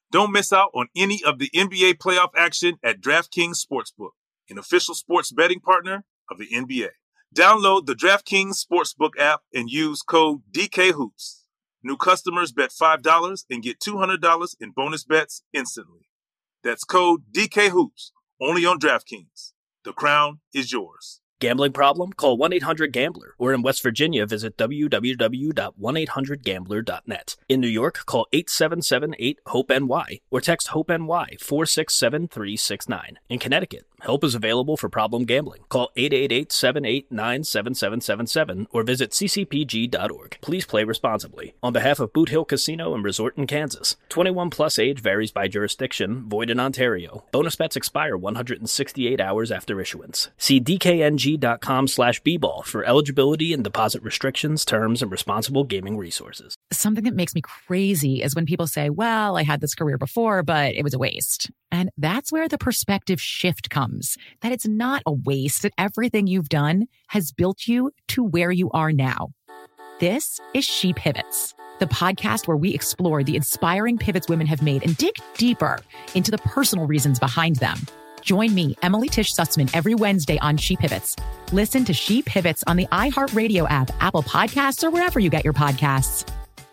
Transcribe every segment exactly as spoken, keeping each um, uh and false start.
Don't miss out on any of the N B A playoff action at DraftKings Sportsbook, an official sports betting partner of the N B A. Download the DraftKings Sportsbook app and use code D K Hoops. New customers bet five dollars and get two hundred dollars in bonus bets instantly. That's code D K Hoops, only on DraftKings. The crown is yours. Gambling problem? Call one eight hundred gambler. Or in West Virginia, visit w w w dot one eight hundred gambler dot net. In New York, call eight seven seven eight hope N Y or text HOPE-NY four six seven three six nine. In Connecticut, help is available for problem gambling. Call eight eight eight seven eight nine seven seven seven seven or visit c c p g dot org. Please play responsibly. On behalf of Boot Hill Casino and Resort in Kansas, twenty-one plus age varies by jurisdiction, void in Ontario. Bonus bets expire one hundred sixty-eight hours after issuance. See d k n g dot com slash b ball for eligibility and deposit restrictions, terms, and responsible gaming resources. Something that makes me crazy is when people say, well, I had this career before, but it was a waste. And that's where the perspective shift comes, that it's not a waste, that everything you've done has built you to where you are now. This is She Pivots, the podcast where we explore the inspiring pivots women have made and dig deeper into the personal reasons behind them. Join me, Emily Tish Sussman, every Wednesday on She Pivots. Listen to She Pivots on the iHeartRadio app, Apple Podcasts, or wherever you get your podcasts.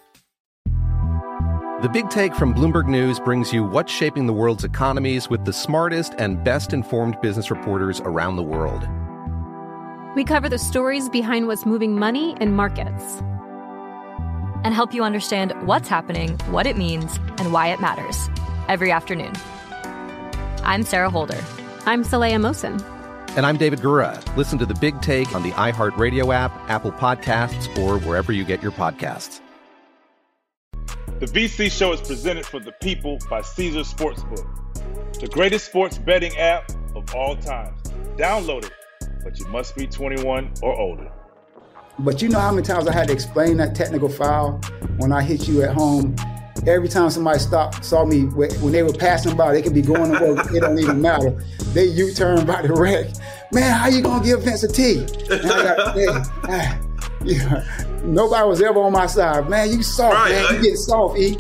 The Big Take from Bloomberg News brings you what's shaping the world's economies with the smartest and best-informed business reporters around the world. We cover the stories behind what's moving money and markets, and help you understand what's happening, what it means, and why it matters every afternoon. I'm Sarah Holder. I'm Saleha Mohsin. And I'm David Gura. Listen to The Big Take on the iHeartRadio app, Apple Podcasts, or wherever you get your podcasts. The V C Show is presented for the people by Caesars Sportsbook, the greatest sports betting app of all time. Download it, but you must be twenty-one or older. But you know how many times I had to explain that technical foul when I hit you at home? Every time somebody stopped, saw me, when they were passing by, they could be going to work, it don't even matter. They U-turn by the wreck. Man, how you gonna give Vince a T? And I got, hey, ah, yeah. Nobody was ever on my side. Man, you soft, right, man. You get soft, E.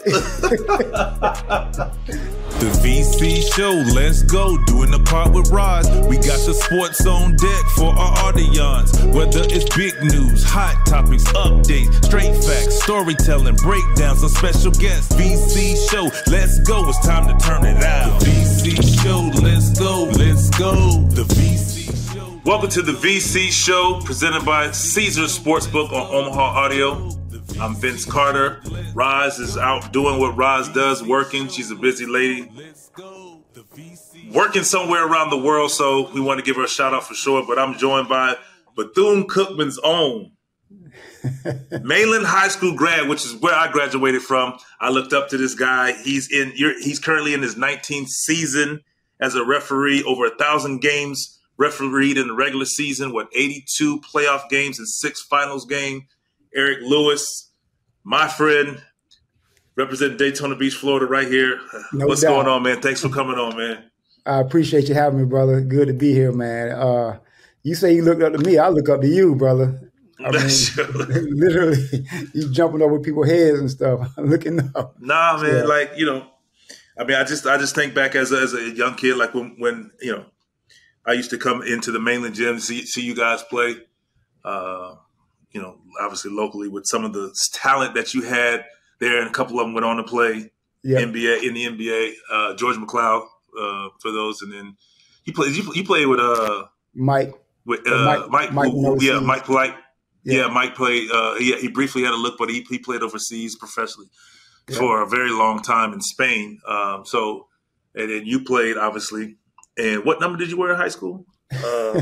The V C Show, let's go, doing the part with Roz. We got the sports on deck for our audience. Whether it's big news, hot topics, updates, straight facts, storytelling, breakdowns, or special guests. V C Show, let's go, it's time to turn it out. The V C Show, let's go, let's go. The V C Show. Welcome to the V C Show, presented by Caesars Sportsbook on Omaha Audio. I'm Vince Carter. Roz is out doing what Roz does, working. She's a busy lady. Working somewhere around the world, so we want to give her a shout out for sure. But I'm joined by Bethune-Cookman's own Mainland High School grad, which is where I graduated from. I looked up to this guy. He's in. He's currently in his nineteenth season as a referee, over a thousand games refereed in the regular season, what, eighty-two playoff games and six finals games. Eric Lewis, my friend, representing Daytona Beach, Florida, right here. No What's doubt. going on, man? Thanks for coming on, man. I appreciate you having me, brother. Good to be here, man. Uh, you say you look up to me. I look up to you, brother. I mean, literally, you jumping over people's heads and stuff, looking up. Nah, man. Yeah. Like, you know, I mean, I just I just think back as a, as a young kid, like when, when, you know, I used to come into the Mainland gym, see, see you guys play. Uh you know, obviously locally with some of the talent that you had there, and a couple of them went on to play yep. N B A in the N B A. Uh, George McLeod, uh, for those, and then he played. You, you played with uh, Mike. With uh, Mike, Mike, Mike who, yeah, Mike Polite. Yeah. yeah, Mike played. Uh, yeah, he briefly had a look, but he he played overseas professionally yep. for a very long time in Spain. Um, so, and then you played obviously. And what number did you wear in high school? Uh,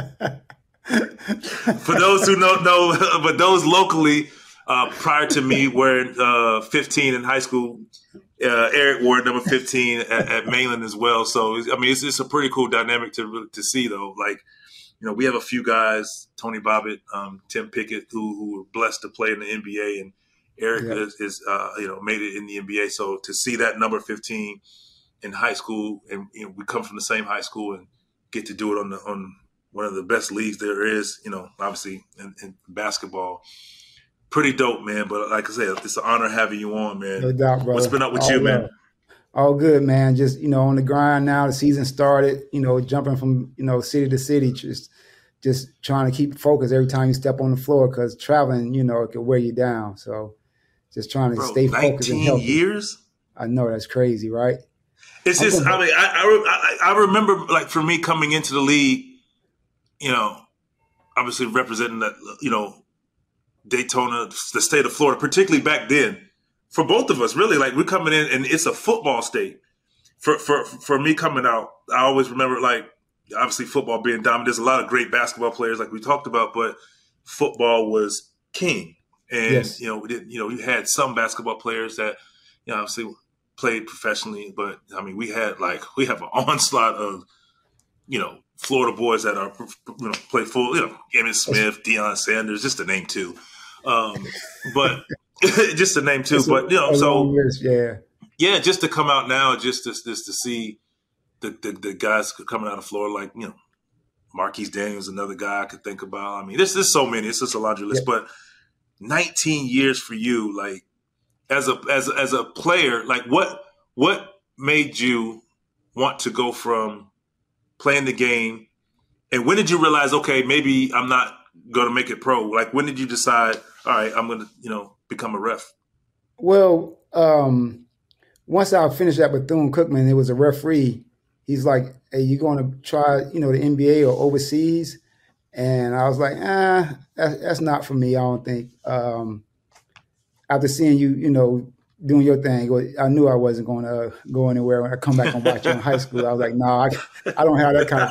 For those who don't know, but those locally, uh, prior to me wearing uh, fifteen in high school, uh, Eric wore number fifteen at, at Mainland as well. So, I mean, it's just a pretty cool dynamic to to see, though. Like, you know, we have a few guys, Tony Bobbitt, um, Tim Pickett, who who were blessed to play in the N B A, and Eric yeah. is, is uh, you know, made it in the N B A. So to see that number fifteen in high school, and you know, we come from the same high school and get to do it on the on one of the best leagues there is, you know, obviously in, in basketball. Pretty dope, man. But like I said, it's an honor having you on, man. No doubt, brother. What's been up with All you, love. man? All good, man. Just, you know, on the grind now. The season started, you know, jumping from, you know, city to city, just just trying to keep focused every time you step on the floor because traveling, you know, it can wear you down. So just trying to Bro, stay focused and healthy. nineteen years? I know, that's crazy, right? It's just, I mean, I, I, I remember, like, for me coming into the league, you know, obviously representing that, you know, Daytona, the state of Florida, particularly back then, for both of us, really, like, we're coming in and it's a football state. For for for me coming out, I always remember, like, obviously football being dominant. There's a lot of great basketball players, like we talked about, but football was king. And, yes. you know, we did, you know, we had some basketball players that, you know, obviously played professionally, but I mean, we had like, we have an onslaught of, you know, Florida boys that are, you know, play full, you know, Emmitt Smith, Deion Sanders, just to name two. Um, but just to name two, it's but, you know, so, list, yeah. yeah, just to come out now, just to, just to see the, the, the guys coming out of Florida, like, you know, Marquise Daniels, another guy I could think about. I mean, there's, there's so many, it's just a laundry list, yeah. But nineteen years for you, like, As a as as a player, like what what made you want to go from playing the game, and when did you realize, okay, maybe I'm not going to make it pro? Like, when did you decide, all right, I'm going to, you know, become a ref? Well, um, once I finished at Bethune-Cookman, it was a referee. He's like, hey, you going to try, you know, the N B A or overseas? And I was like, ah, that's, that's not for me, I don't think. Um, After seeing you, you know, doing your thing, I knew I wasn't going to go anywhere. When I come back and watch you in high school, I was like, no, nah, I, I don't have that kind of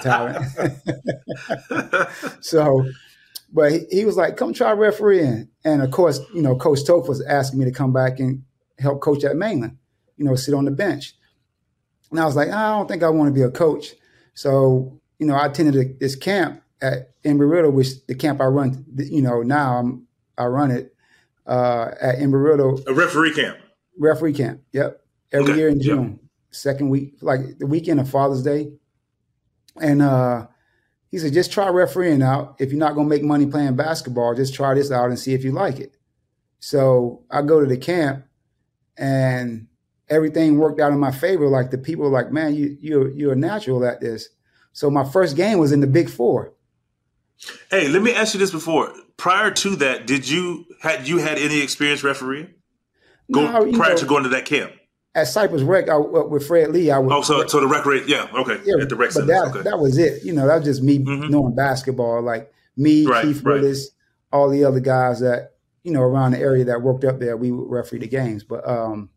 talent. So, but he, he was like, come try refereeing. And of course, you know, Coach Toth was asking me to come back and help coach at Mainland, you know, sit on the bench. And I was like, I don't think I want to be a coach. So, you know, I attended this camp at Embry-Riddle, which the camp I run, you know, now I'm, I run it. Uh, at Embry-Riddle. A referee camp. Referee camp, yep. Every okay. year in June, yep. Second week, like the weekend of Father's Day. And uh, he said, just try refereeing out. If you're not going to make money playing basketball, just try this out and see if you like it. So I go to the camp and everything worked out in my favor. Like the people were like, man, you, you're, you're a natural at this. So my first game was in the Big Four. Hey, let me ask you this before. Prior to that, did you had you had any experience refereeing? Go, no, prior know, to going to that camp? At Cypress Rec, I, with Fred Lee, I was. Oh, so, so the rec rate, yeah, okay. Yeah, at the rec center. That, okay. that was it. You know, that was just me mm-hmm. knowing basketball. Like me, right, Keith right. Willis, all the other guys that, you know, around the area that worked up there, we would referee the games. But um,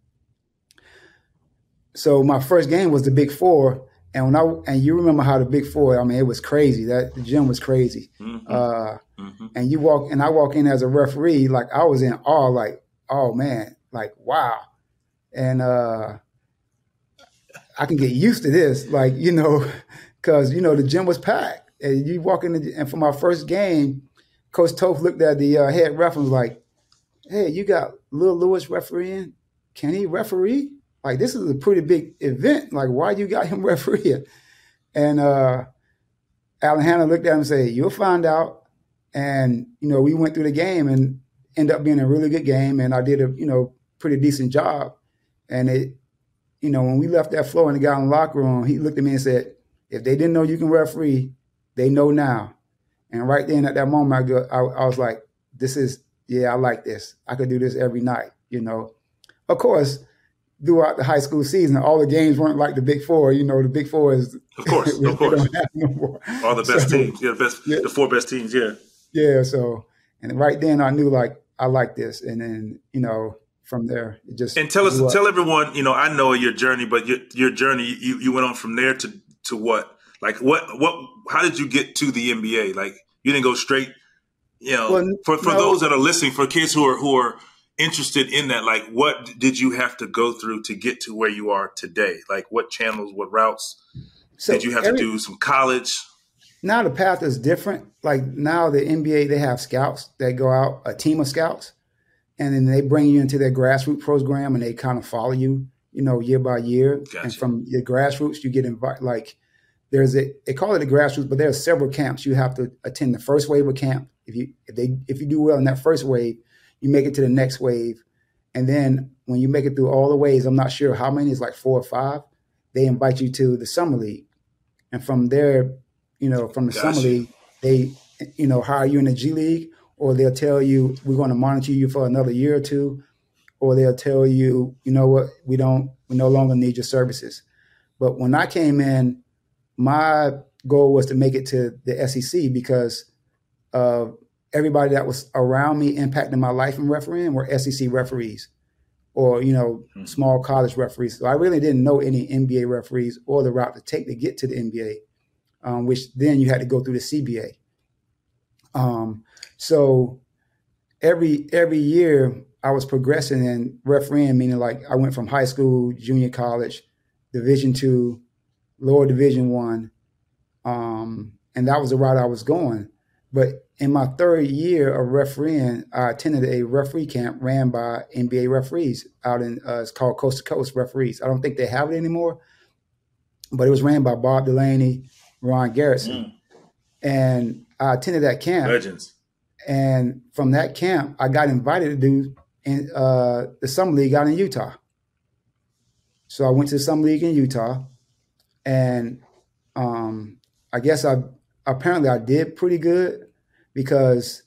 so my first game was the Big Four. And when I and you remember how the Big Four, I mean, it was crazy. That the gym was crazy. Mm-hmm. Uh, mm-hmm. And you walk and I walk in as a referee, like I was in awe, like, oh man, like wow. And uh, I can get used to this, like, you know, because you know the gym was packed. And you walk in the, and for my first game, Coach Toth looked at the uh, head ref and was like, "Hey, you got Lil Lewis refereeing? Can he referee? Like, this is a pretty big event. Like, why you got him refereeing?" And uh, Alan Hanna looked at him and said, "You'll find out." And, you know, we went through the game and ended up being a really good game. And I did a, you know, pretty decent job. And it, you know, when we left that floor and the guy in the locker room, he looked at me and said, "If they didn't know you can referee, they know now." And right then at that moment, I, go, I, I was like, this is, yeah, I like this. I could do this every night, you know. Of course, throughout the high school season, all the games weren't like the Big Four. You know, the Big Four is of course, of course, no all the best so, teams, yeah, the best, yeah. the four best teams, yeah, yeah. So, and right then I knew like I like this, and then you know from there it just and tell us, tell everyone, you know, I know your journey, but your your journey, you you went on from there to to what, like what what how did you get to the N B A? Like you didn't go straight, you know, well, for for no. those that are listening, for kids who are who are. interested in that, like what did you have to go through to get to where you are today? Like what channels, what routes so did you have every, to do some college? Now the path is different. Like now the N B A, they have scouts that go out, a team of scouts, and then they bring you into their grassroots program and they kind of follow you, you know, year by year. Gotcha. And from your grassroots, you get invited. Like there's a, they call it a grassroots, but there are several camps. You have to attend the first wave of camp. If you, if they, if you do well in that first wave, you make it to the next wave, And then when you make it through all the ways, I'm not sure how many, it's like four or five, they invite you to the summer league. And from there, you know, from the Gotcha. summer league, they, you know, hire you in the G League, or they'll tell you, we're going to monitor you for another year or two, or they'll tell you, you know what, we don't, we no longer need your services. But when I came in, my goal was to make it to the S E C because uh, everybody that was around me impacting my life in refereeing were S E C referees or, you know, mm-hmm. small college referees. So I really didn't know any N B A referees or the route to take to get to the N B A, um, which then you had to go through the C B A. Um, so every every year I was progressing in refereeing, meaning like I went from high school, junior college, Division two, lower Division one, um, and that was the route I was going. But in my third year of refereeing, I attended a referee camp ran by N B A referees out in, uh, it's called Coast to Coast Referees. I don't think they have it anymore, but it was ran by Bob Delaney, Ron Garrison. Mm. And I attended that camp. Legends. And from that camp, I got invited to do in, uh, the Summer League out in Utah. So I went to the Summer League in Utah, and um, I guess I apparently I did pretty good because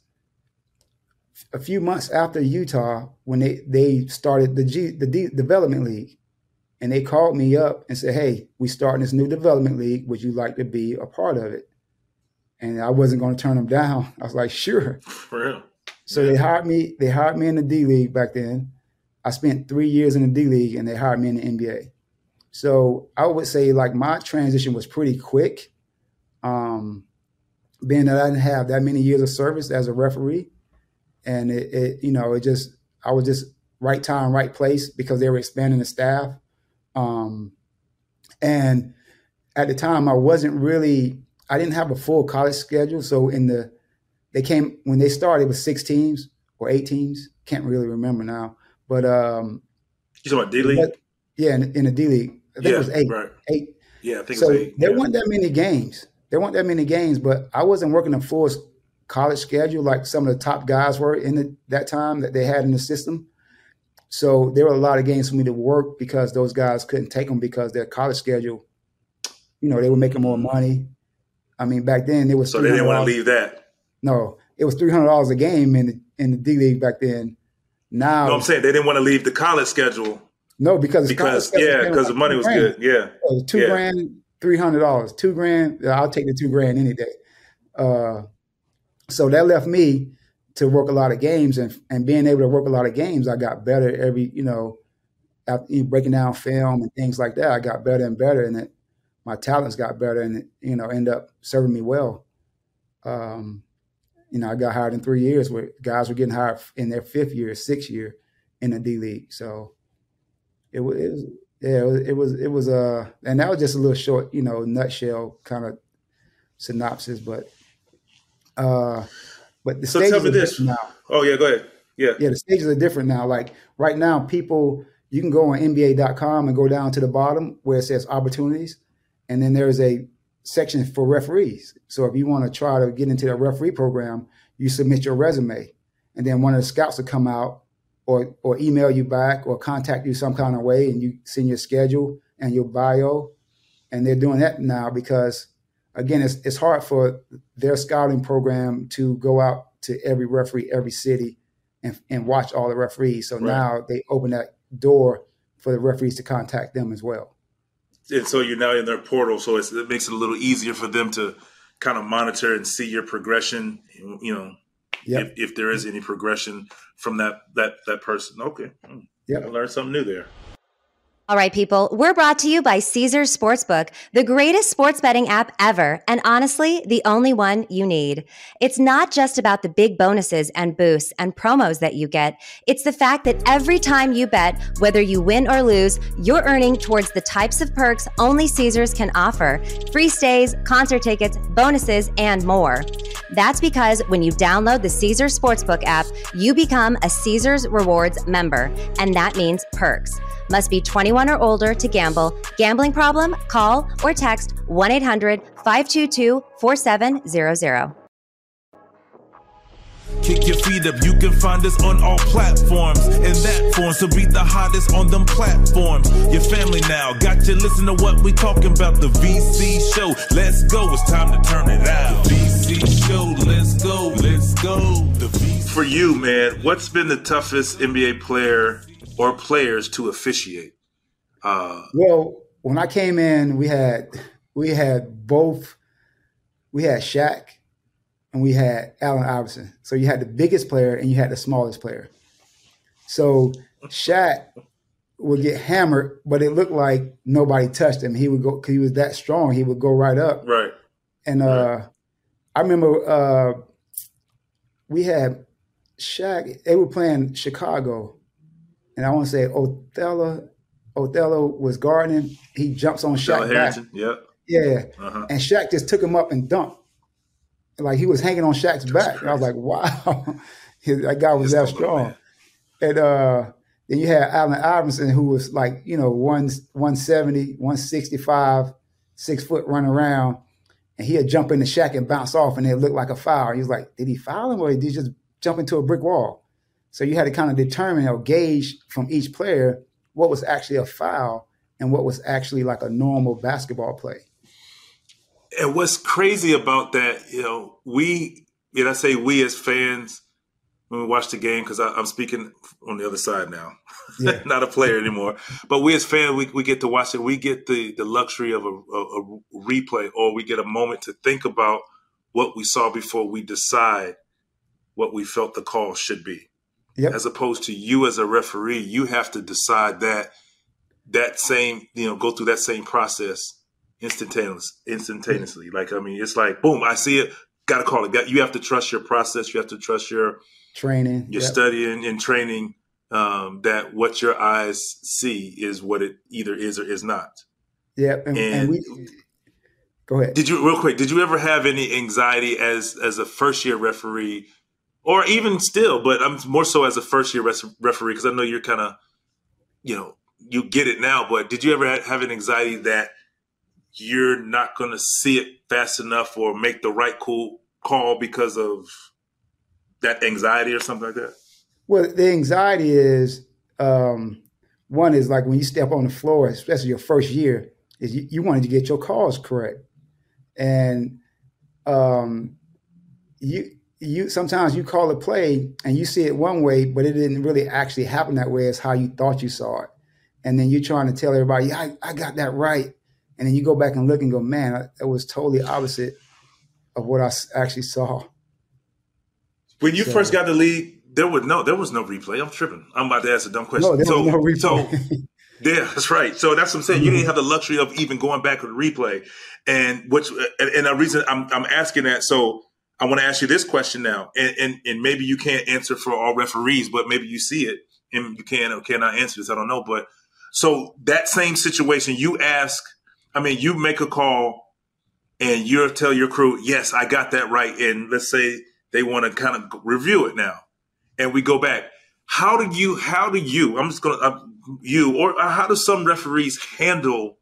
a few months after Utah, when they, they started the G, the D, Development League, and they called me up and said, "Hey, we starting this new Development League. Would you like to be a part of it?" And I wasn't going to turn them down. I was like, "Sure." For real. So they hired me. They hired me in the D League back then. I spent three years in the D League, and they hired me in the N B A. So I would say like my transition was pretty quick, um, being that I didn't have that many years of service as a referee, and it, it, you know, it just I was just right time, right place because they were expanding the staff, um, and at the time I wasn't really I didn't have a full college schedule. So in the they came when they started, it was six teams or eight teams. Can't really remember now. But um, you talking about D League? Yeah, in, in the D League, I think yeah, it was eight. Right. Eight. Yeah, I think so it was eight. There yeah. weren't that many games. There weren't that many games, but I wasn't working a full college schedule like some of the top guys were in the, that time that they had in the system. So there were a lot of games for me to work because those guys couldn't take them because their college schedule, you know, they were making more money. I mean, back then it was so they didn't want to leave that. No, it was three hundred dollars a game in the, in the D League back then. Now, no, I'm saying they didn't want to leave the college schedule. No, because because yeah, because the money was good. Yeah, it was two yeah. grand, three hundred dollars. Two grand, I'll take the two grand any day. Uh, so that left me to work a lot of games, and and being able to work a lot of games, I got better every you know, after, you know breaking down film and things like that. I got better and better, and it, my talents got better, and it, you know, end up serving me well. Um, you know, I got hired in three years where guys were getting hired in their fifth year, sixth year in the D League. So it was, it was yeah, it was, it was, it was, uh, and that was just a little short, you know, nutshell kind of synopsis, but, uh, but the so stages tell me are this. different now. Oh yeah, go ahead. Yeah. Yeah. The stages are different now. Like right now, people, you can go on N B A dot com and go down to the bottom where it says opportunities. And then there's a section for referees. So if you want to try to get into the referee program, you submit your resume, and then one of the scouts will come out or or email you back or contact you some kind of way, and you send your schedule and your bio. And they're doing that now because, again, it's it's hard for their scouting program to go out to every referee, every city, and, and watch all the referees. So right. now they open that door for the referees to contact them as well. And so you're now in their portal, so it's, it makes it a little easier for them to kind of monitor and see your progression, you know, yep. if, if there is any progression from that that that person. Okay. Yep. I learned something new there. All right, people, we're brought to you by Caesars Sportsbook, the greatest sports betting app ever, and honestly, the only one you need. It's not just about the big bonuses and boosts and promos that you get. It's the fact that every time you bet, whether you win or lose, you're earning towards the types of perks only Caesars can offer. Free stays, concert tickets, bonuses, and more. That's because when you download the Caesars Sportsbook app, you become a Caesars Rewards member, and that means perks. Must be twenty-one or older to gamble. Gambling problem? Call or text one eight hundred five two two four seven zero zero. Kick Kick your feet up, you can find us on all platforms. In that form, so be the hottest on them platforms. Your family now, got you listen to what we talking about. The V C Show, let's go, it's time to turn it out. The V C Show, let's go, let's go. The V C For you, man, what's been the toughest N B A player or players to officiate? Uh, well, when I came in, we had we had both. We had Shaq and we had Allen Iverson. So you had the biggest player and you had the smallest player. So Shaq would get hammered, but it looked like nobody touched him. He would go, because he was that strong, he would go right up. Right. And uh, right. I remember uh, we had Shaq, they were playing Chicago. And I want to say Othello, Othello was guarding him. He jumps on Shaq back. Yeah. Yeah, uh-huh. And Shaq just took him up and dunked. Like he was hanging on Shaq's back. And I was like, wow, that guy was that strong. And uh, then you had Allen Iverson, who was like, you know, one, 170, one sixty-five, six foot running around. And he'd jump into Shaq and bounce off and it looked like a foul. He was like, did he foul him or did he just jump into a brick wall? So you had to kind of determine or gauge from each player what was actually a foul and what was actually like a normal basketball play. And what's crazy about that, you know, we, and I say we as fans, when we watch the game, because I'm speaking on the other side now, yeah. Not a player anymore, but we as fans, we, we get to watch it. We get the, the luxury of a, a, a replay, or we get a moment to think about what we saw before we decide what we felt the call should be. Yep. As opposed to you as a referee, you have to decide that that same, you know, go through that same process instantaneously. Instantaneously, like I mean, it's like boom, I see it, got to call it. You have to trust your process. You have to trust your training, your yep. studying and training. Um, that what your eyes see is what it either is or is not. Yep, and, and, and we go ahead. Did you real quick? Did you ever have any anxiety as as a first year referee, or even still? But I'm more so as a first year res- referee because I know you're kind of, you know, you get it now. But did you ever have an anxiety that you're not going to see it fast enough or make the right cool call because of that anxiety or something like that? Well, the anxiety is, um, one is like when you step on the floor, especially your first year, is you, you wanted to get your calls correct. And um, you you sometimes you call a play and you see it one way, but it didn't really actually happen that way as how you thought you saw it. And then you're trying to tell everybody, yeah, I, I got that right. And then you go back and look and go, man, it was totally opposite of what I actually saw. When you so, first got the league, there was no there was no replay. I'm tripping. I'm about to ask a dumb question. No, there so, was no replay. So, yeah, that's right. So that's what I'm saying. Mm-hmm. You didn't have the luxury of even going back with a replay. And which and, and the reason I'm I'm asking that, so I want to ask you this question now. And, and and maybe you can't answer for all referees, but maybe you see it and you can or cannot answer this. I don't know. But so that same situation, you ask, I mean, you make a call and you tell your crew, yes, I got that right. And let's say they want to kind of review it now. And we go back. How do you, how do you, I'm just going to, uh, you, or how do some referees handle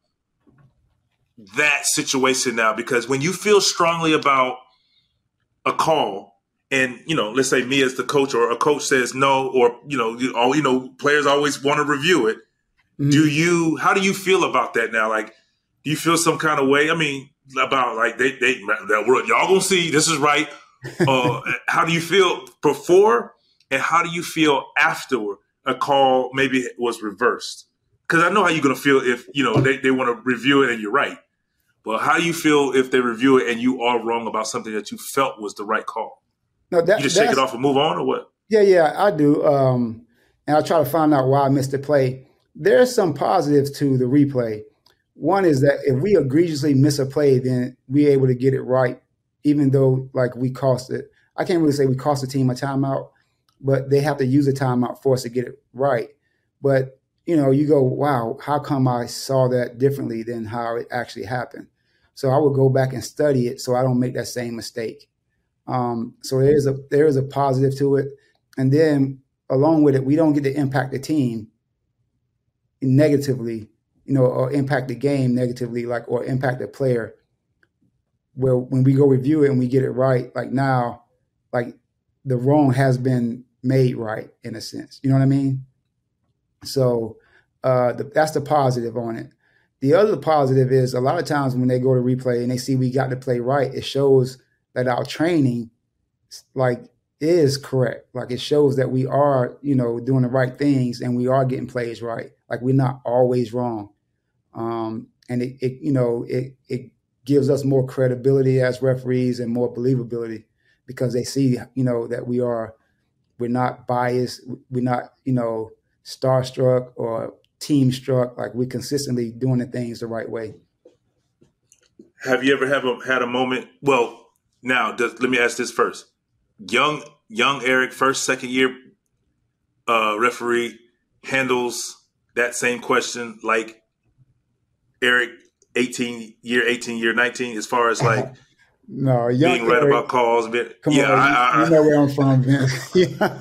that situation now? Because when you feel strongly about a call and, you know, let's say me as the coach or a coach says no, or, you know, you, all, you know, players always want to review it. Mm-hmm. Do you, how do you feel about that now? Like, do you feel some kind of way? I mean, about like, they, they, that world, y'all gonna see, this is right. Uh, how do you feel before? And how do you feel after a call maybe was reversed? Because I know how you're going to feel if, you know, they, they want to review it and you're right. But how do you feel if they review it and you are wrong about something that you felt was the right call? No, that, you just shake it off and move on or what? Yeah, yeah, I do. Um, and I try to find out why I missed the play. There's some positives to the replay. One is that if we egregiously miss a play, then we're able to get it right, even though like we cost it. I can't really say we cost the team a timeout, but they have to use a timeout for us to get it right. But, you know, you go, wow, how come I saw that differently than how it actually happened? So I would go back and study it so I don't make that same mistake. Um, so there is a there is a positive to it. And then along with it, we don't get to impact the team negatively, you know, or impact the game negatively, like, or impact the player. Where when we go review it and we get it right, like now, like the wrong has been made right in a sense. You know what I mean? So uh, the, that's the positive on it. The other positive is a lot of times when they go to replay and they see we got to play right, it shows that our training like is correct. Like it shows that we are, you know, doing the right things and we are getting plays right. Like we're not always wrong. Um, and it, it, you know, it, it gives us more credibility as referees and more believability because they see, you know, that we are, we're not biased. We're not, you know, starstruck or team struck. Like we're consistently doing the things the right way. Have you ever have a, had a moment? Well, now does, let me ask this first. Young, young Eric, first, second year uh, referee handles that same question like Eric, eighteen year, eighteen year, nineteen, as far as like no, young being right Eric, about calls. But, come yeah, on, I, I, you, you know where I'm from, Vince.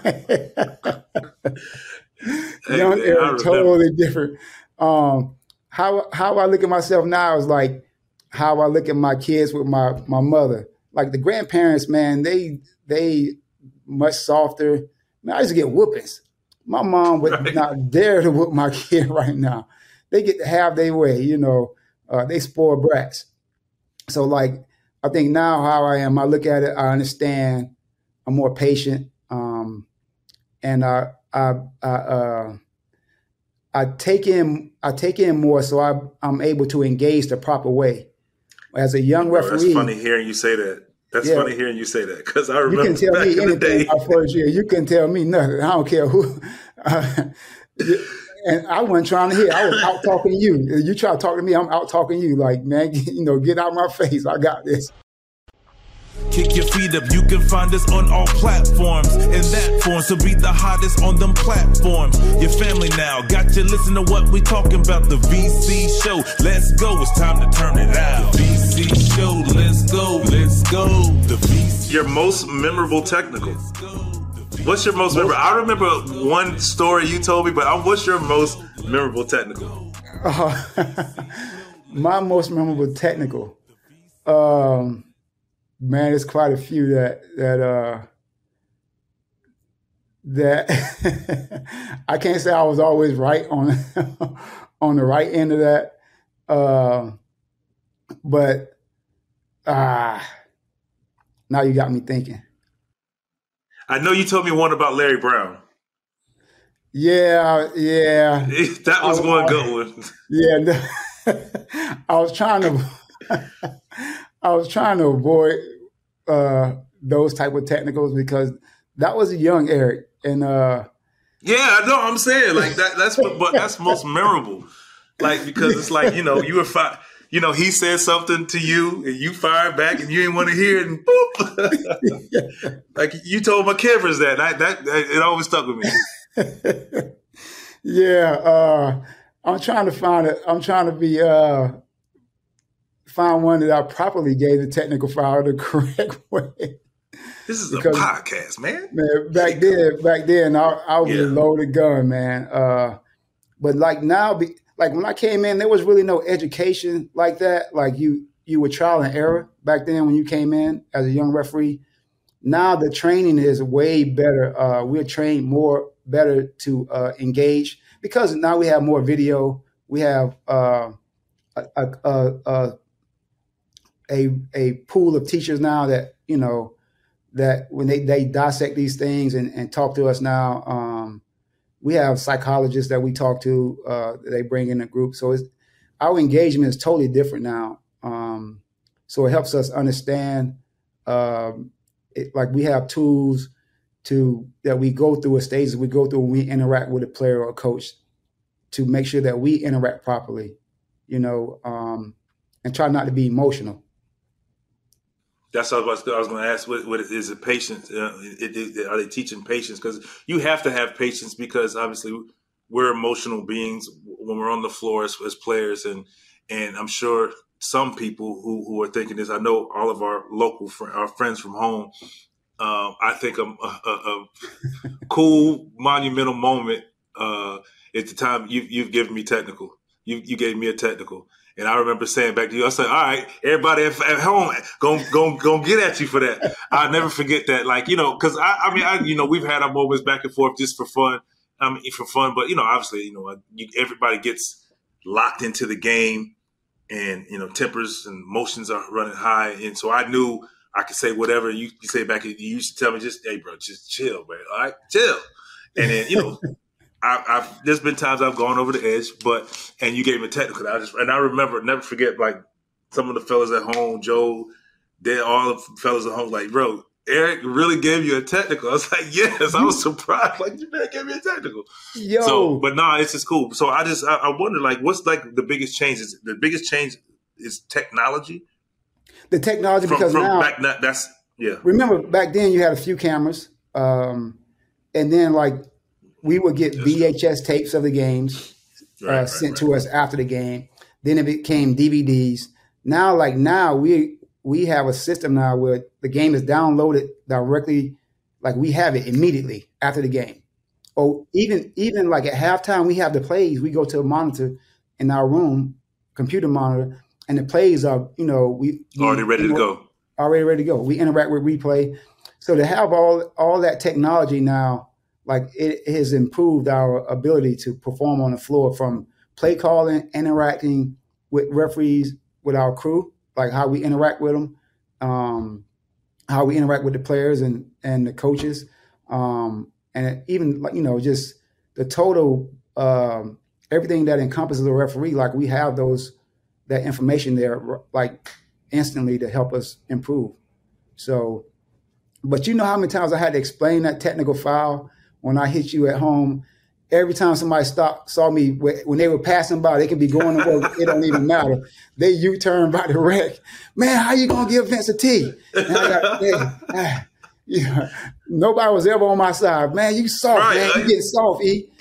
Young man, Eric, totally different. Um, how how I look at myself now is like how I look at my kids with my my mother. Like the grandparents, man, they they much softer. Man, I used to get whoopings. My mom would right. not dare to whoop my kid right now. They get to have their way, you know. Uh, they spoil brats. So like I think now how I am, I look at it, I understand. I'm more patient, um, and I I I, uh, I take in I take in more, so I I'm able to engage the proper way. As a young referee, that's funny hearing you say that. That's yeah. funny hearing you say that because I remember you can tell back me in anything the day. my first year. You couldn't tell me nothing. I don't care who. Uh, and I wasn't trying to hear. I was out talking to you. You try to talk to me, I'm out talking to you. Like, man, you know, get out of my face. I got this. Kick your feet up, you can find us on all platforms. In that form, so be the hottest on them platforms. Your family now, got you listen to what we talking about. The V C Show, let's go, it's time to turn it out. The V C Show, let's go, let's go. The V C Your most memorable technical. What's your most memorable? I remember one story you told me, but what's your most memorable technical? Uh, my most memorable technical. Um... Man, there's quite a few that that uh, that I can't say I was always right on on the right end of that, uh, but ah, uh, now you got me thinking. I know you told me one about Larry Brown. Yeah, yeah, that was I, one I, good one. Yeah, I was trying to. I was trying to avoid uh, those type of technicals because that was a young Eric, and uh, yeah, I know. I'm saying like that. That's but that's most memorable, like because it's like you know you were fi- you know he said something to you and you fired back and you didn't want to hear it and boop, like you told my cameras that. I, that it always stuck with me. Yeah, uh, I'm trying to find it. I'm trying to be. Uh, Find one that I properly gave the technical foul the correct way. This is because, a podcast, man. Man, back then, back then, I, I was yeah. a loaded gun, man. Uh, but like now, be, like when I came in, there was really no education like that. Like you, you were trial and error back then when you came in as a young referee. Now the training is way better. Uh, we're trained more better to uh, engage because now we have more video. We have uh, a, a, a, a A, a pool of teachers now that, you know, that when they, they dissect these things and, and talk to us now, um, we have psychologists that we talk to, uh, they bring in a group. So it's, our engagement is totally different now. Um, so it helps us understand, um, it, like we have tools to, that we go through a stages we go through when we interact with a player or a coach to make sure that we interact properly, you know, um, and try not to be emotional. That's what I was, I was going to ask. What, what is it? Patience? Uh, it, it, are they teaching patience? Because you have to have patience because obviously we're emotional beings when we're on the floor as, as players, and and I'm sure some people who, who are thinking this. I know all of our local fr- our friends from home. Uh, I think a, a, a cool monumental moment uh, at the time you, you've given me technical. you, you gave me a technical. And I remember saying back to you, I said, all right, everybody at, at home, going go, go get at you for that. I'll never forget that. Like, you know, because, I, I mean, I, you know, we've had our moments back and forth just for fun. I mean, for fun. But, you know, obviously, you know, you, everybody gets locked into the game and, you know, tempers and emotions are running high. And so I knew I could say whatever you, you say back. You used to tell me just, hey, bro, just chill, man. All right, chill. And then, you know, I, I've, there's been times I've gone over the edge, but and you gave me a technical. I just and I remember, never forget, like some of the fellas at home, Joe, they all the fellas at home, like, bro, Eric really gave you a technical. I was like, yes, I was surprised. Like, you man gave me a technical. Yo. So, but no, nah, it's just cool. So I just I, I wonder, like, what's like the biggest change? Is the biggest change is technology? The technology from, because from now back, that's yeah. Remember back then you had a few cameras, um, and then like. We would get V H S tapes of the games uh, right, sent right, to right. us after the game. Then it became D V Ds. Now, like now, we we have a system now where the game is downloaded directly, like we have it immediately after the game. Or even even like at halftime, we have the plays. We go to a monitor in our room, computer monitor, and the plays are, you know, we, we already ready to go. Already ready to go. We interact with replay. So to have all all that technology now. Like it has improved our ability to perform on the floor from play calling, interacting with referees, with our crew, like how we interact with them, um, how we interact with the players and, and the coaches. Um, and even like, you know, just the total, um, everything that encompasses a referee, like we have those, that information there, like instantly to help us improve. So, but you know how many times I had to explain that technical foul when I hit you at home? Every time somebody stopped, saw me, when they were passing by, they could be going to work, it don't even matter. They U-turn by the wreck. Man, how you going to give Vince a T? And I got, yeah, ah, yeah. Nobody was ever on my side. Man, you soft, right, man. You get soft, E.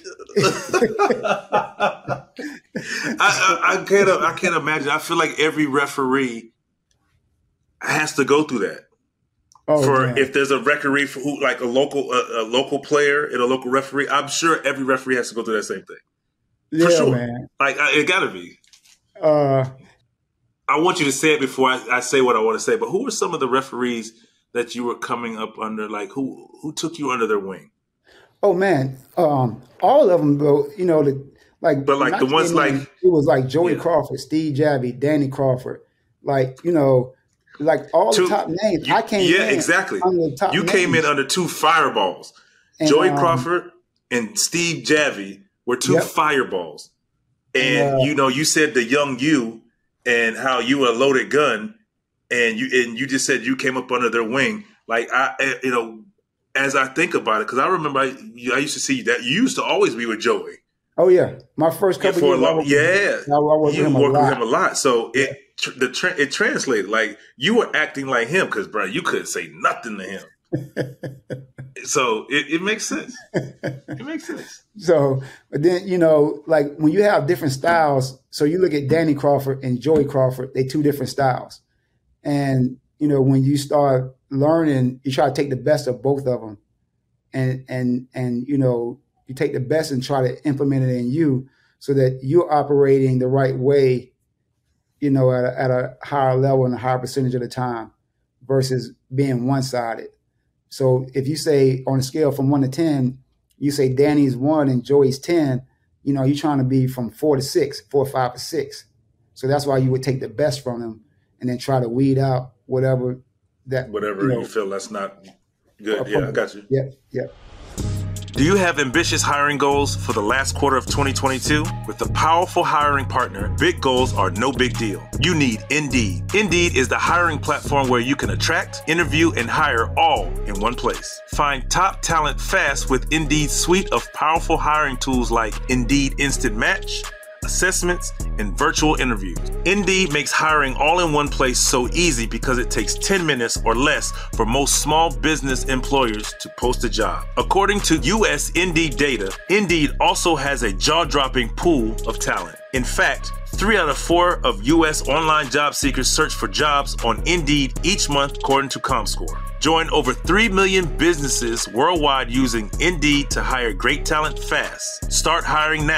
I, I, I, can't, I can't imagine. I feel like every referee has to go through that. Oh, for man. If there's a referee for who, like a local a, a local player and a local referee, I'm sure every referee has to go through that same thing. For yeah, sure. Man. Like I, it gotta be. Uh, I want you to say it before I, I say what I want to say. But who were some of the referees that you were coming up under? Like who who took you under their wing? Oh man, um, all of them though. You know, the, like but like the ones like in, it was like Joey yeah. Crawford, Steve Javie, Danny Crawford, like you know. Like all two, the top names, you, I came yeah, in exactly. under the top you names. came in under two fireballs. And, Joey um, Crawford and Steve Javie were two yep. fireballs. And, uh, you know, you said the young you and how you were a loaded gun, and you and you just said you came up under their wing. Like, I, you know, as I think about it, because I remember I, I used to see that. You used to always be with Joey. Oh, yeah. My first couple yeah, years. Long, yeah. I, I worked you with him worked a lot. with him a lot. So yeah. it the tra- it translated. Like, you were acting like him because, bro, you couldn't say nothing to him. So it, it makes sense. It makes sense. So, but then, you know, like when you have different styles, so you look at Danny Crawford and Joey Crawford, they two different styles. And, you know, when you start learning, you try to take the best of both of them. And, and, and, you know, you take the best and try to implement it in you so that you're operating the right way, you know, at a, at a higher level and a higher percentage of the time versus being one-sided. So if you say on a scale from one to ten, you say Danny's one and Joey's ten, you know, you're trying to be from four to six, four, five to six. So that's why you would take the best from them and then try to weed out whatever that, whatever you know, you feel that's not good. Yeah, I got you. Yeah, yeah. Do you have ambitious hiring goals for the last quarter of twenty twenty-two? With a powerful hiring partner, big goals are no big deal. You need Indeed. Indeed is the hiring platform where you can attract, interview, and hire all in one place. Find top talent fast with Indeed's suite of powerful hiring tools like Indeed Instant Match, assessments, and virtual interviews. Indeed makes hiring all in one place so easy because it takes ten minutes or less for most small business employers to post a job. According to U S Indeed data, Indeed also has a jaw-dropping pool of talent. In fact, three out of four of U S online job seekers search for jobs on Indeed each month, according to ComScore. Join over three million businesses worldwide using Indeed to hire great talent fast. Start hiring now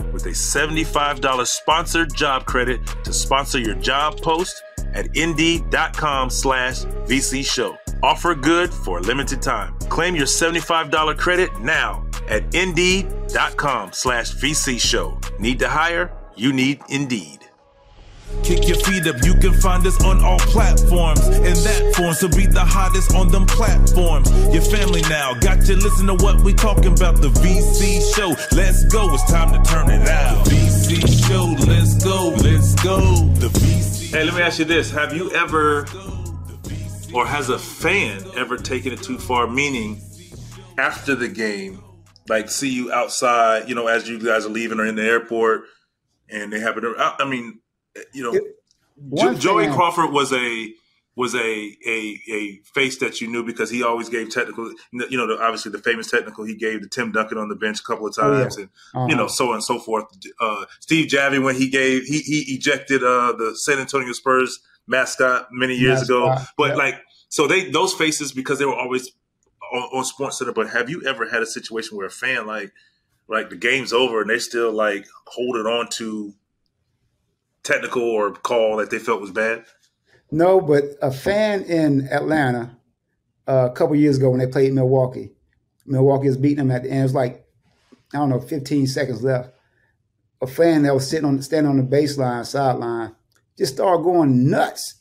with a seventy-five dollars sponsored job credit to sponsor your job post at Indeed.com slash VC show. Offer good for a limited time. Claim your seventy-five dollars credit now at Indeed.com slash VC show. Need to hire? You need Indeed. Kick your feet up, you can find us on all platforms. In that form, so be the hottest on them platforms. Your family now, got you listen to what we talking about. The V C Show, let's go, it's time to turn it out. V C Show, let's go, let's go. The V C. Hey, let me ask you this. Have you ever, or has a fan ever taken it too far? Meaning, after the game, like see you outside, you know, as you guys are leaving or in the airport, and they happen to, I mean, you know, jo- Joey thing, Crawford was a was a, a a face that you knew because he always gave technical, you know, the, obviously the famous technical he gave to Tim Duncan on the bench a couple of times, oh, yeah. and uh-huh. you know, so on and so forth. Uh, Steve Javie, when he gave he he ejected uh, the San Antonio Spurs mascot many years mascot, ago, but yeah. like so they those faces because they were always on, on Sports Center. But have you ever had a situation where a fan like like the game's over and they still like holding on to technical or call that they felt was bad? No, but a fan in Atlanta uh, a couple years ago when they played Milwaukee, Milwaukee was beating them at the end. It was like, I don't know, fifteen seconds left. A fan that was sitting on standing on the baseline, sideline, just started going nuts.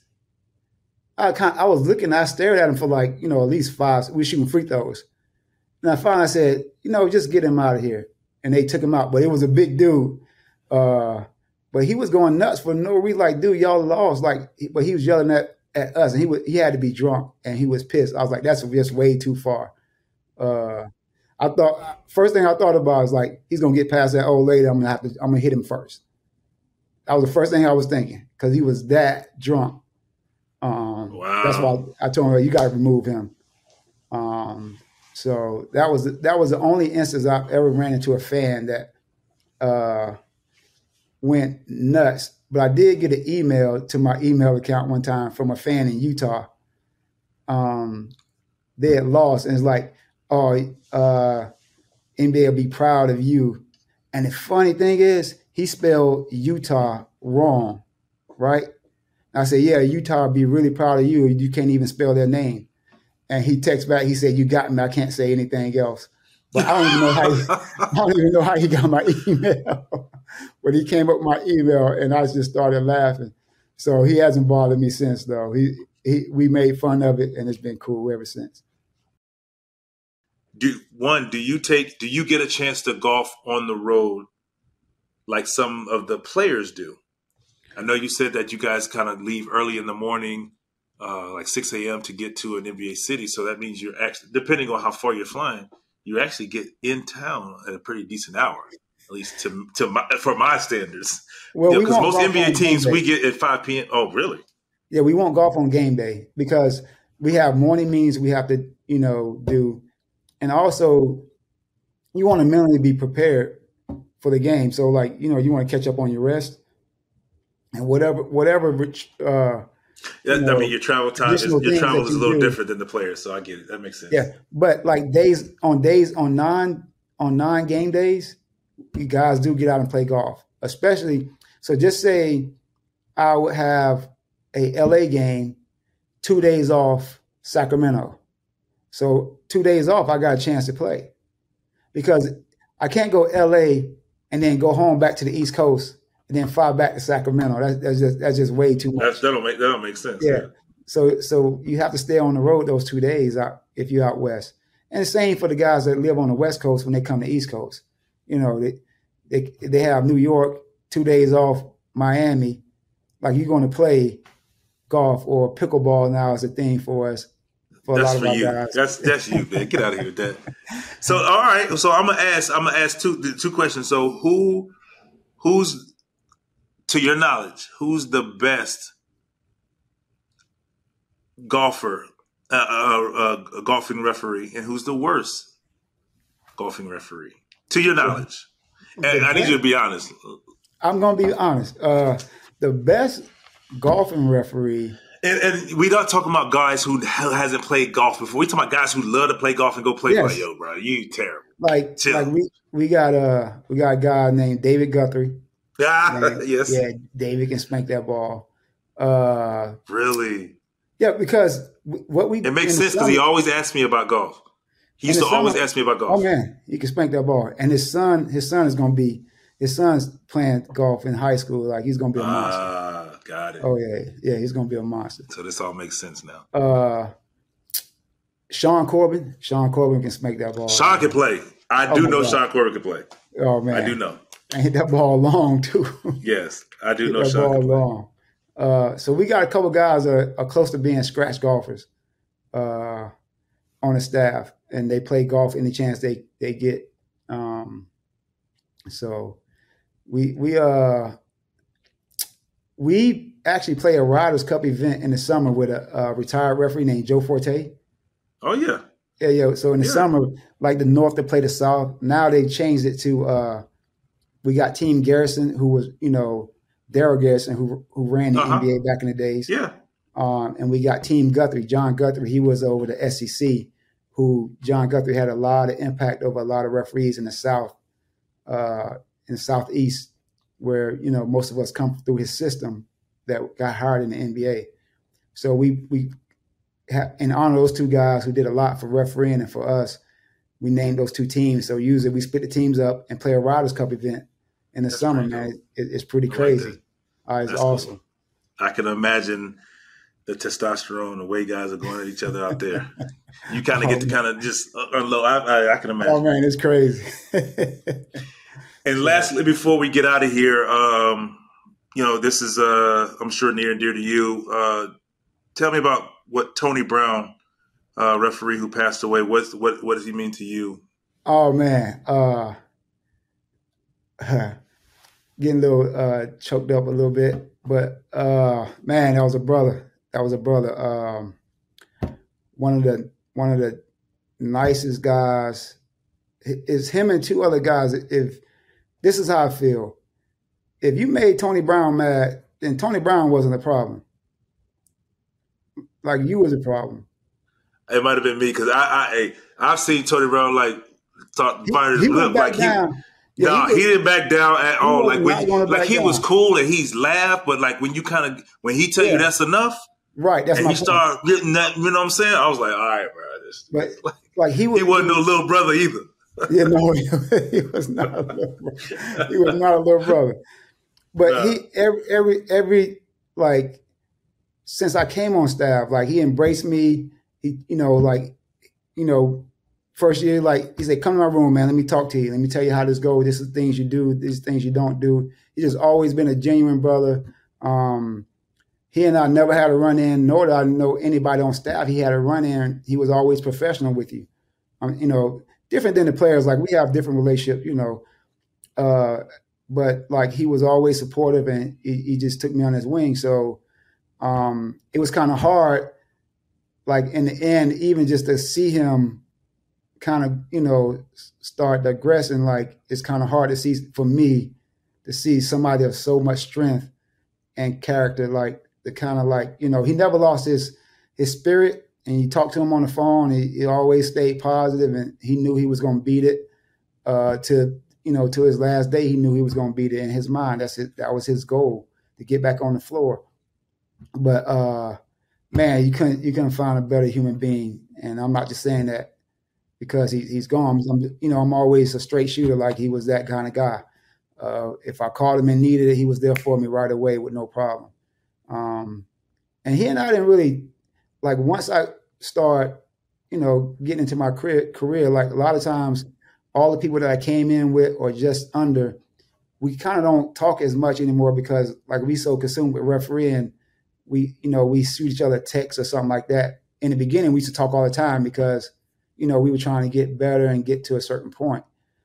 I kind I was looking, I stared at him for like, you know, at least five. We were shooting free throws. And I finally said, you know, just get him out of here. And they took him out. But it was a big dude. Uh, But he was going nuts for no reason. Like, dude, y'all lost. Like, but he was yelling at, at us, and he was he had to be drunk, and he was pissed. I was like, that's just way too far. Uh, I thought first thing I thought about was like, he's gonna get past that old lady. I'm gonna have to. I'm gonna hit him first. That was the first thing I was thinking because he was that drunk. Um, wow. That's why I told him, you got to remove him. Um, so that was that was the only instance I've ever ran into a fan that. Uh, went nuts. But I did get an email to my email account one time from a fan in Utah. Um, they had lost, and it's like, oh, uh, N B A will be proud of you. And the funny thing is, he spelled Utah wrong, right? And I said, yeah, Utah will be really proud of you. You can't even spell their name. And he texts back, he said, you got me. I can't say anything else. But I don't even know how he, I don't even know how he got my email. But he came up with my email, and I just started laughing. So he hasn't bothered me since, though. He, he we made fun of it, and it's been cool ever since. Do one? Do you take? Do you get a chance to golf on the road like some of the players do? I know you said that you guys kind of leave early in the morning, uh, like six a.m. to get to an N B A city. So that means you're actually, depending on how far you're flying, you actually get in town at a pretty decent hour, at least to to my, for my standards. Well, because we most N B A teams we get at five p.m. Oh, really? Yeah, we won't golf on game day because we have morning meetings we have to, you know, do, and also you want to mentally be prepared for the game. So, like, you know, you want to catch up on your rest and whatever, whatever. Uh, Yeah, you know, I mean, your travel time is your travel is a little do. different than the players, so I get it. That makes sense. Yeah, but like days on days on non on non game days, you guys do get out and play golf. Especially, so just say I would have a L A game, two days off Sacramento. So two days off, I got a chance to play because I can't go L A and then go home back to the East Coast. And then fly back to Sacramento. That's, that's just that's just way too much. That's, that don't make that don't make sense. Yeah. yeah. So so you have to stay on the road those two days out if you're out west. And the same for the guys that live on the West Coast when they come to East Coast. You know, they they they have New York, two days off, Miami. Like you're going to play golf or pickleball now is a thing for us. For that's a lot of for our you. guys. That's that's you, man. Get out of here with that. So all right. So I'm gonna ask. I'm gonna ask two two questions. So who who's to your knowledge, who's the best golfer, uh, uh, uh, golfing referee, and who's the worst golfing referee? To your knowledge, and I need you to be honest. I'm going to be honest. Uh, the best golfing referee. And, and we're not talking about guys who hasn't played golf before. We're talking about guys who love to play golf and go play. Yes. Like, yo, bro, you terrible. like Chill. like we we got uh we got a guy named David Guthrie. Ah, yes. Yeah, David can spank that ball. Uh, really? Yeah, because what we it makes sense because he always asks me about golf. He used to summer, always ask me about golf. Oh man, he can spank that ball. And his son, his son is going to be, his son's playing golf in high school. Like he's going to be a monster. Ah, uh, got it. Oh yeah, yeah, he's going to be a monster. So this all makes sense now. Uh, Sean Corbin, Sean Corbin can spank that ball. Sean can play. I do oh know God. Sean Corbin can play. Oh man, I do know. And hit that ball long too. Yes, I do hit know that Sean ball can play. long. Uh, so we got a couple guys that are, are close to being scratch golfers uh, on the staff, and they play golf any chance they they get. Um, so we we uh we actually play a Riders Cup event in the summer with a, a retired referee named Joe Forte. Oh yeah, yeah, yeah. So in the yeah. summer, like the North to play the South. Now they changed it to uh, we got Team Garrison, who was you know. Daryl Garrison, who who ran the uh-huh. N B A back in the days. Yeah. Um, and we got Team Guthrie, John Guthrie. He was over the S E C, who John Guthrie had a lot of impact over a lot of referees in the South, uh, in the Southeast, where, you know, most of us come through his system that got hired in the N B A. So we, we ha- in honor of those two guys who did a lot for refereeing and for us, we named those two teams. So usually we split the teams up and play a Riders Cup event. In the That's summer, man, cool. it, it's pretty crazy. Like uh, it's That's awesome. Cool. I can imagine the testosterone, the way guys are going at each other out there. You kind of oh, get to kind of just unload. I, I, I can imagine. Oh man, it's crazy. And lastly, before we get out of here, um, you know, this is uh, I'm sure near and dear to you. Uh, tell me about what Tony Brown, uh, referee who passed away. What's what? What does he mean to you? Oh man. Uh, Getting a little uh, choked up a little bit, but uh, man, that was a brother. That was a brother. Um, one of the one of the nicest guys. It's him and two other guys. If this is how I feel, if you made Tony Brown mad, then Tony Brown wasn't the problem. Like you was the problem. It might have been me because I, I I've seen Tony Brown like talk fire his lip like down. he. Yeah, no, he, was, he didn't back down at all. Like when, like he down. was cool and he's laughed, but like when you kind of when he tell yeah. you that's enough, right? That's and my you point. start getting that. You know what I'm saying? I was like, all right, bro. This, but like, like he was, he wasn't no little brother either. Yeah, no, he, he was not a little brother. He was not a little brother. But no. he every every every like since I came on staff, like he embraced me. He you know like you know. First year, like he said, come to my room, man. Let me talk to you. Let me tell you how this goes. This is things you do. These things you don't do. He's just always been a genuine brother. Um, he and I never had a run in, nor did I know anybody on staff. He had a run in. He was always professional with you. Um, you know, different than the players. Like we have different relationships, you know. Uh, but like he was always supportive, and he, he just took me on his wing. So um, it was kind of hard, like in the end, even just to see him kind of, you know, start digressing. Like it's kind of hard to see for me to see somebody of so much strength and character, like the kind of like, you know, he never lost his his spirit, and you talk to him on the phone, he, he always stayed positive, and he knew he was going to beat it uh, to, you know, to his last day. He knew he was going to beat it in his mind. That's it. That was his goal, to get back on the floor. But uh, man, you couldn't you couldn't find a better human being, and I'm not just saying that because he, he's gone. I'm, you know, I'm always a straight shooter. Like he was that kind of guy. Uh, if I called him and needed it, he was there for me right away with no problem. Um, and he and I didn't really, like once I start, you know, getting into my career, career, like a lot of times, all the people that I came in with or just under, we kind of don't talk as much anymore because like we so consumed with refereeing, we, you know, we shoot each other texts or something like that. In the beginning, we used to talk all the time because, you know, we were trying to get better and get to a certain point.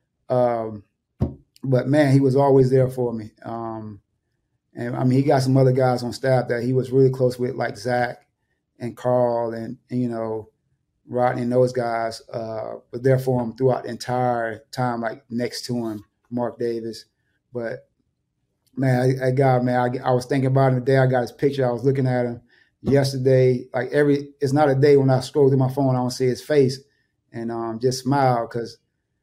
Um, but man, he was always there for me. Um, and I mean, he got some other guys on staff that he was really close with, like Zach and Carl and, and you know, Rodney and those guys uh, were there for him throughout the entire time, like next to him, Mark Davis. But man, I, I got, man, I, I was thinking about him today. I got his picture. I was looking at him yesterday. Like every, it's not a day when I scroll through my phone, I don't see his face and um, just smile because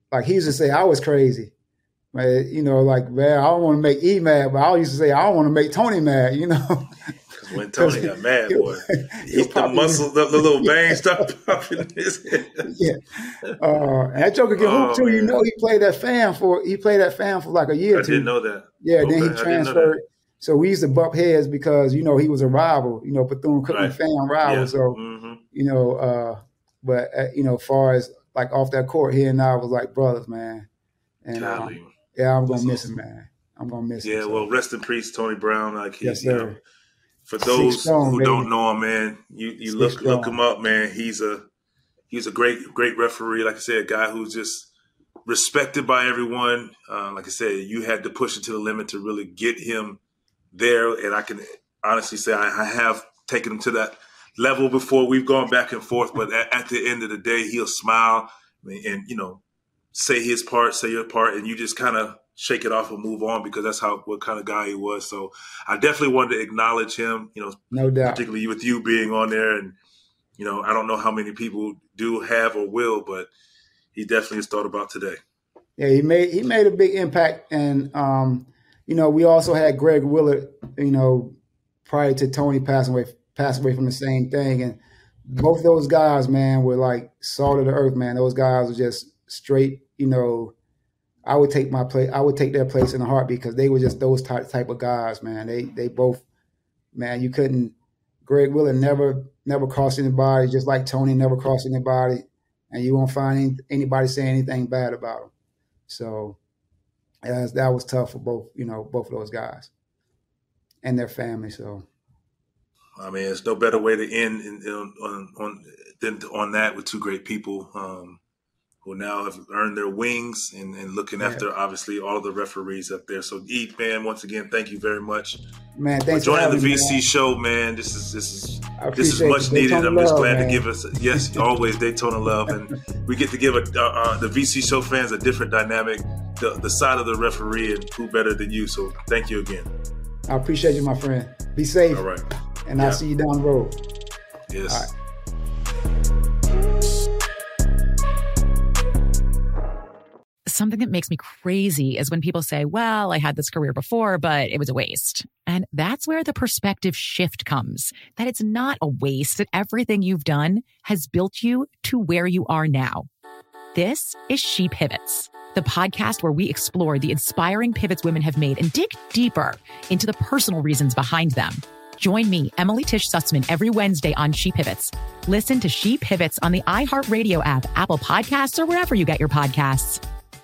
like he used to say I was crazy. Man, you know, like, man, I don't want to make E mad, but I used to say I don't want to make Tony mad, you know. When Tony got mad, boy, he, the muscle, the, the little veins start popping in his head. Yeah, uh, and that Joker can Oh, hoop too. man. You know, he played that fan for he played that fan for like a year. I or two. didn't know that. Yeah, Okay, then I he didn't know transferred. that. So we used to bump heads because you know he was a rival. You know, Bethune Cookman Right. fan rival. Yeah. So hmm you know, uh, but uh, you know, as far as like off that court, he and I was like brothers, man. And um, Golly. yeah, I'm gonna That's miss awesome. him, man. I'm gonna miss him. Yeah, so. well, rest in peace, Tony Brown. Like, he, Yes, you know, sir. for Six those strong, who baby. don't know him, man, you you Six look look strong. him up, man. He's a he's a great great referee. Like I said, a guy who's just respected by everyone. Uh, like I said, you had to push it to the limit to really get him there, and I can honestly say I, I have taken him to that level before. We've gone back and forth, but at, at the end of the day, he'll smile and, and you know say his part, say your part, and you just kind of shake it off and move on because that's how what kind of guy he was. So I definitely wanted to acknowledge him, you know, No doubt. particularly with you being on there. And, you know, I don't know how many people do have or will, but he definitely is thought about today. Yeah, he made he made a big impact, and um, you know, we also had Greg Willard, you know, prior to Tony passing away, passed away from the same thing, and both of those guys, man, were like salt of the earth, man. Those guys were just straight, you know. I would take my place. I would take their place in a heartbeat because they were just those type type of guys, man. They they both, man. You couldn't. Greg Willard never never crossed anybody, just like Tony never crossed anybody, and you won't find any, anybody saying anything bad about him. So, yeah, that was tough for both, you know, both of those guys and their family. So, I mean, there's no better way to end in, in, on, on than on that with two great people um, who now have earned their wings and, and looking Yeah. after, obviously, all of the referees up there. So, E, man, once again, thank you very much man, for thanks for joining the having me, V C man. show, man. This is this is I this is appreciate much the needed. Daytona I'm just love, glad man. to give us yes, always Daytona love, and we get to give a, uh, uh, the V C show fans a different dynamic, the, the side of the referee, and who better than you? So, thank you again. I appreciate you, my friend. Be safe, All right. and Yeah. I'll see you down the road. Yes. All right. Something that makes me crazy is when people say, well, I had this career before, but it was a waste. And that's where the perspective shift comes, that it's not a waste, that everything you've done has built you to where you are now. This is She Pivots, the podcast where we explore the inspiring pivots women have made and dig deeper into the personal reasons behind them. Join me, Emily Tish Sussman, every Wednesday on She Pivots. Listen to She Pivots on the iHeartRadio app, Apple Podcasts, or wherever you get your podcasts.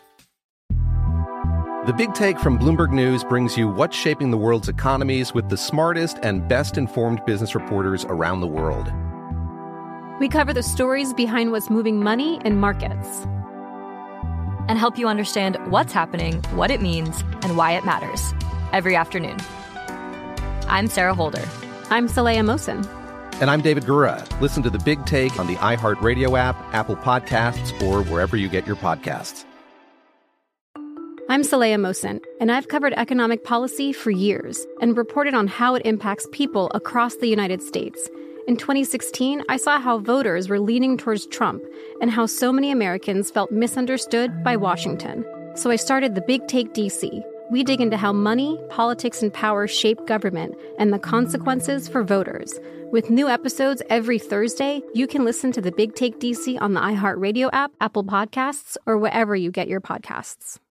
The Big Take from Bloomberg News brings you what's shaping the world's economies with the smartest and best-informed business reporters around the world. We cover the stories behind what's moving money and markets. And help you understand what's happening, what it means, and why it matters every afternoon. I'm Sarah Holder. I'm Saleha Mohsin. And I'm David Gura. Listen to The Big Take on the iHeartRadio app, Apple Podcasts, or wherever you get your podcasts. I'm Saleha Mohsin, and I've covered economic policy for years and reported on how it impacts people across the United States. In twenty sixteen, I saw how voters were leaning towards Trump and how so many Americans felt misunderstood by Washington. So I started The Big Take D C. We dig into how money, politics, and power shape government and the consequences for voters. With new episodes every Thursday, you can listen to The Big Take D C on the iHeartRadio app, Apple Podcasts, or wherever you get your podcasts.